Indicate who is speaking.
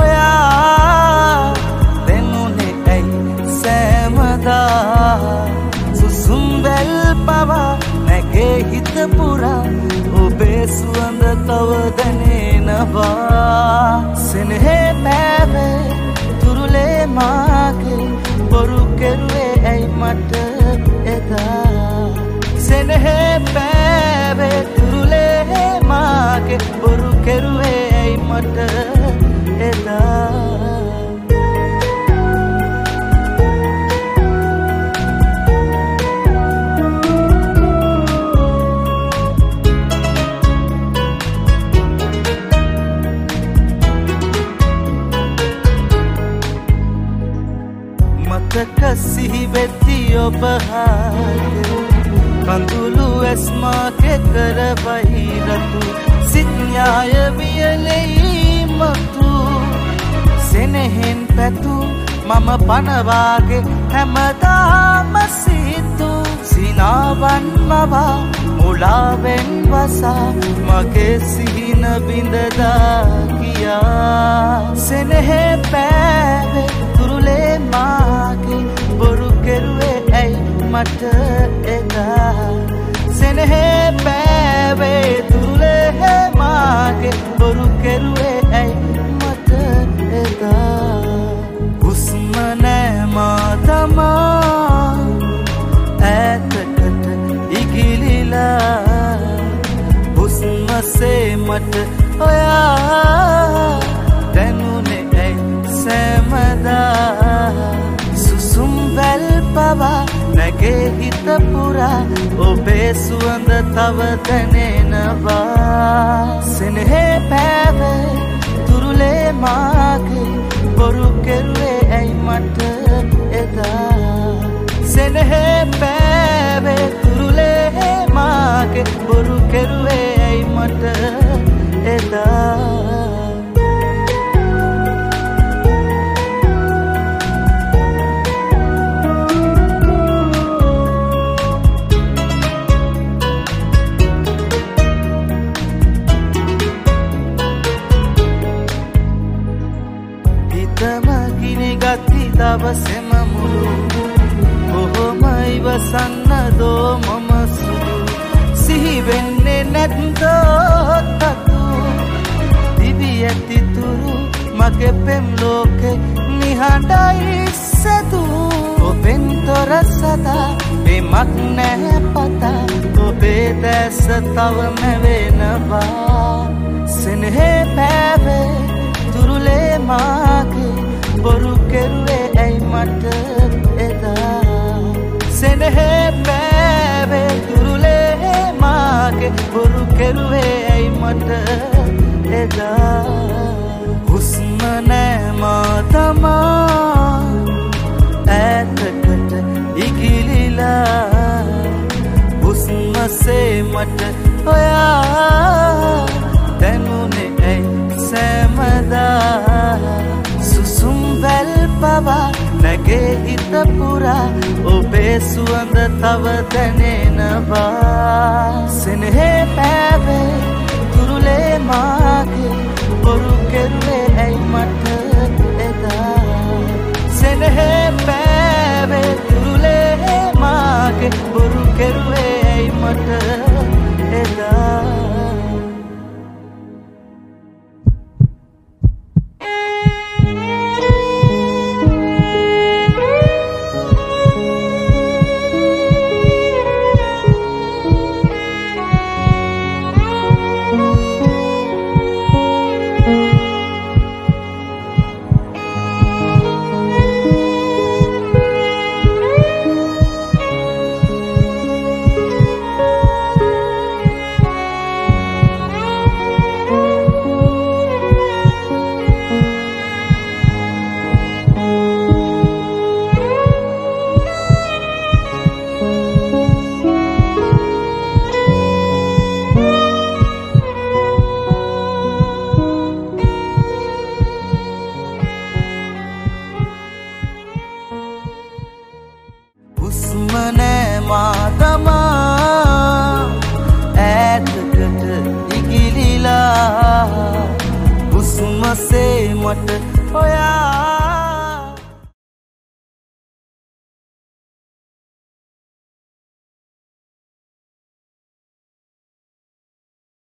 Speaker 1: ඔයා දෙනුනේ ඇයි සෑමදා සුසුම් වැල් පවා නැගේ හිත පුරා ඔබේ සුවඳ තව දැනෙනවා සෙනෙහේ පෑවේ තුරුලේ මාගේ බොරු කෙරුවේ ඇයි මට එදා සෙනෙහේ පෑවේ තුරුලේ මාගේ බොරු කෙරුවේ ඇයි මට එදා මතක සිහි වෙති ඔබ හාගේ කඳුළු ඇස්මාගේ කරවයි රතු සිඥාය වියලෙයි මතු සෙනෙහෙන් පැතු මම පනවාගේ හැමදාම සිතු සිනාවන් මවා මුලාවෙන් වසා මගේ සිහින බිඳදා ගියා සෙනෙහේ පෑවේ තුරුලේ මාගේ බොරු කෙරුවේ ඇයි මට එදා සෙනෙහේ පෑවේ තුරුලේ මාගේ බොරු කෙරුවේ ඇයි මට එදා හුස්ම නෑ මා තමා ඈතකට ඉගිලිලා හුස්මසේ මට ඔයා දැනුනේ ඇයි සෑමදා සුසුම් වැල් පවා නැගේ හිත පුරා ඔබේ සුවඳ තව දැනෙනවා සෙනෙහේ පෑවේ තුරුලේ මාගේ බොරු කෙරුවේ ඇයි මට එදා සෙනෙහේ පෑවේ තුරුලේ මාගේ බොරු කෙරුවේ ඇයි මට එදා දවසෙම මුළු කොහොමයි වසන්නදෝ මම සුදු සිහි වෙන්නේ නැත්දෝ තතු දිවි ඇතිතුරු මගේ පෙම් ලෝකෙ නිහඬයි සතු ඔබෙන් තොර සදා පෙමක් නැහැ පතා ඔබේ දැස තව මැවෙනවා සෙනෙහේ පෑවේ තුරුලේ මාගේ බොරු කෙරුවේ ඇයි මට එදා සෙනෙහේ පෑවේ තුරුලේ මාගේ බොරු කෙරුවේ ඇයි මට එදා හුස්ම නෑ මා තමා ඈතකට ඉගිලිලා හුස්මසේ මට ඔයා දැනුනේ ඇයි සෑමදා සුසුම් වැල් පවා නැගේ හිත පුරා ඔබේ සුවඳ තව දැනෙනවා සෙනෙහේ පෑවේ තුරුලේ මාගේ බොරු කෙරුවේ ඇයි මට එදා සෙනෙහේ පෑවේ තුරුලේ මාගේ බොරු කෙරුවේ ඇයි මට එදා ආසේ මට ඔයා